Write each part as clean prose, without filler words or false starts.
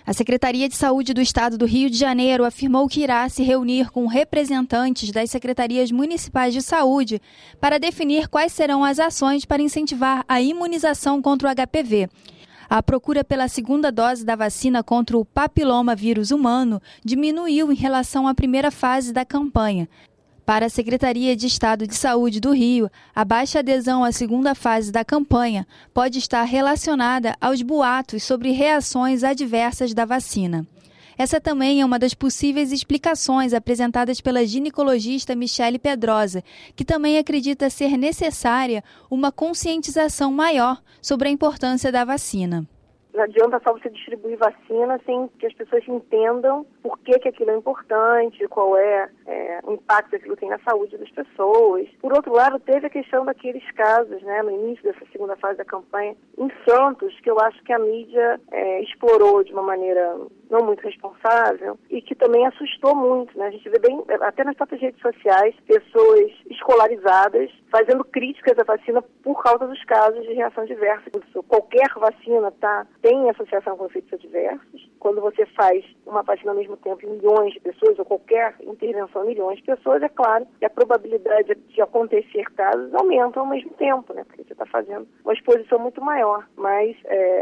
A Secretaria de Saúde do Estado do Rio de Janeiro afirmou que irá se reunir com representantes das secretarias municipais de saúde para definir quais serão as ações para incentivar a imunização contra o HPV. A procura pela segunda dose da vacina contra o papiloma vírus humano diminuiu em relação à primeira fase da campanha. Para a Secretaria de Estado de Saúde do Rio, a baixa adesão à segunda fase da campanha pode estar relacionada aos boatos sobre reações adversas da vacina. Essa também é uma das possíveis explicações apresentadas pela ginecologista Michele Pedrosa, que também acredita ser necessária uma conscientização maior sobre a importância da vacina. Não adianta só você distribuir vacina sem que as pessoas entendam por que aquilo é importante, qual é o impacto que aquilo tem na saúde das pessoas. Por outro lado, teve a questão daqueles casos, no início dessa segunda fase da campanha, em Santos, que eu acho que a mídia explorou de uma maneira não muito responsável e que também assustou muito, A gente vê bem, até nas próprias redes sociais, pessoas escolarizadas fazendo críticas à vacina por causa dos casos de reação adversa. Qualquer vacina tem associação com efeitos adversos. Quando você faz uma vacina ao mesmo tempo em milhões de pessoas, ou qualquer intervenção em milhões de pessoas, é claro que a probabilidade de acontecer casos aumenta ao mesmo tempo, Porque você está fazendo uma exposição muito maior. Mas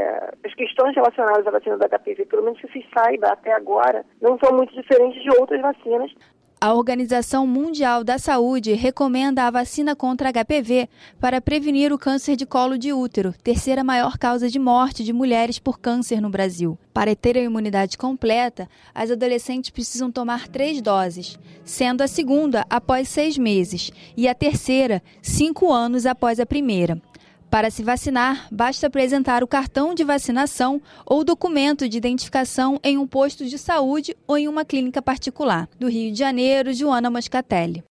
as questões relacionadas à vacina da HPV, pelo menos que se saiba até agora, não são muito diferentes de outras vacinas. A Organização Mundial da Saúde recomenda a vacina contra HPV para prevenir o câncer de colo de útero, terceira maior causa de morte de mulheres por câncer no Brasil. Para ter a imunidade completa, as adolescentes precisam tomar 3 doses, sendo a segunda após 6 meses e a terceira 5 anos após a primeira. Para se vacinar, basta apresentar o cartão de vacinação ou documento de identificação em um posto de saúde ou em uma clínica particular. Do Rio de Janeiro, Joana Moscatelli.